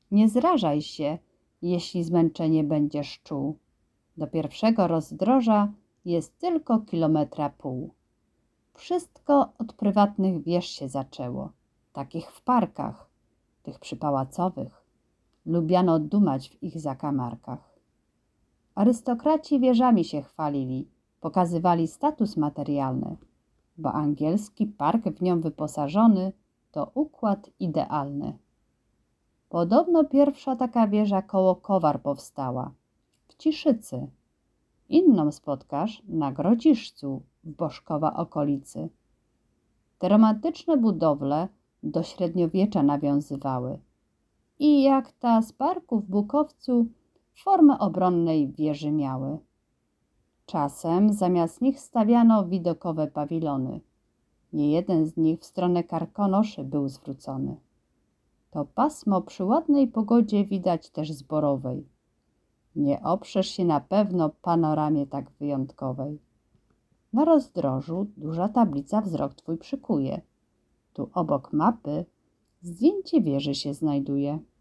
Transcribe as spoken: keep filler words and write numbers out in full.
Nie zrażaj się, jeśli zmęczenie będziesz czuł. Do pierwszego rozdroża jest tylko kilometra pół. Wszystko od prywatnych wież się zaczęło, takich w parkach, tych przypałacowych. Lubiano dumać w ich zakamarkach. Arystokraci wieżami się chwalili, pokazywali status materialny, bo angielski park w nią wyposażony to układ idealny. Podobno pierwsza taka wieża koło Kowar powstała, w Ciszycy. Inną spotkasz na Grodziszcu w Boszkowa okolicy. Te romantyczne budowle do średniowiecza nawiązywały i jak ta z parku w Bukowcu formę obronnej wieży miały. Czasem zamiast nich stawiano widokowe pawilony. Nie jeden z nich w stronę Karkonoszy był zwrócony. To pasmo przy ładnej pogodzie widać też z Borowej. Nie oprzesz się na pewno panoramie tak wyjątkowej. Na rozdrożu duża tablica wzrok twój przykuje. Tu obok mapy zdjęcie wieży się znajduje.